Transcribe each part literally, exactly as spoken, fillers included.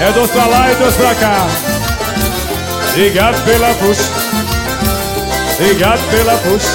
É dois pra lá e dois pra cá. Obrigado pela força. Obrigado pela força.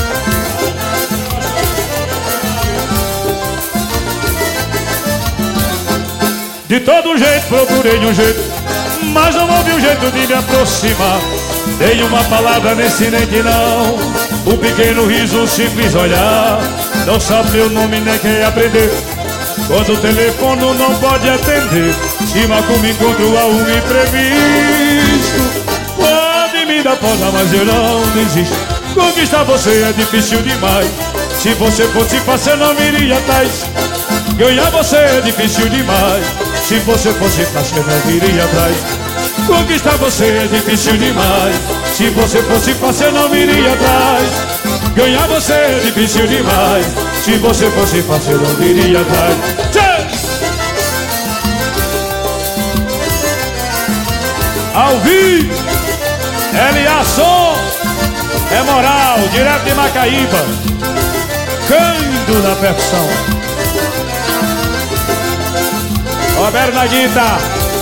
De todo jeito procurei um jeito, mas não houve um jeito de me aproximar. Dei uma palavra nesse nem que não, um pequeno riso, um simples olhar. Não sabe meu nome nem quer aprender. Quando o telefone não pode atender, se marca um encontro a um imprevisto. Pode me dar pausa, mas eu não desisto. Conquistar você é difícil demais. Se você fosse fácil eu não iria atrás. Ganhar você é difícil demais. Se você fosse fácil eu não iria atrás. Conquistar você é difícil demais. Se você fosse fácil eu não iria atrás. Ganhar você é difícil demais. Se você fosse fácil eu não iria atrás. Ao vivo, L A Som, é moral, direto de Macaíba. Cândido na percussão. Roberto na guitarra.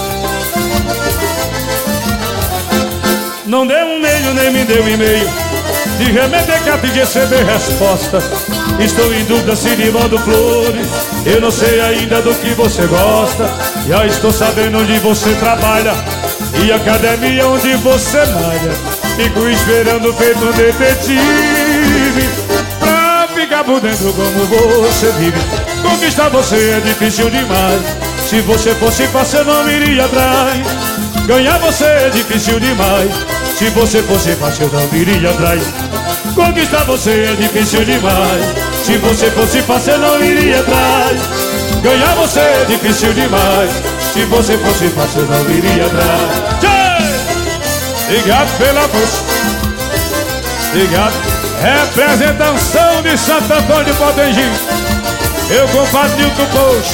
Não deu um meio, nem me deu um e-mail. De remeter carta e de receber resposta. Estou em dúvida se lhe mando flores. Eu não sei ainda do que você gosta. Já estou sabendo onde você trabalha e a academia onde você malha. Fico esperando feito um detetive pra ficar por dentro como você vive. Conquistar você é difícil demais. Se você fosse fácil eu não iria atrás. Ganhar você é difícil demais. Se você fosse fácil eu não iria atrás. Conquistar você é difícil demais. Se você fosse fácil eu não iria atrás. Ganhar você é difícil demais. Se você fosse fácil eu não iria atrás. Obrigado pela força. Obrigado. Representação de Santo Antônio de Potengi. Eu compadre Nilton Posto.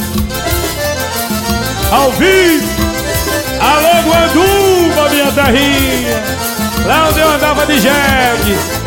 Ao vivo. Alô Guanduba, minha terrinha. Lá onde eu andava de jegue.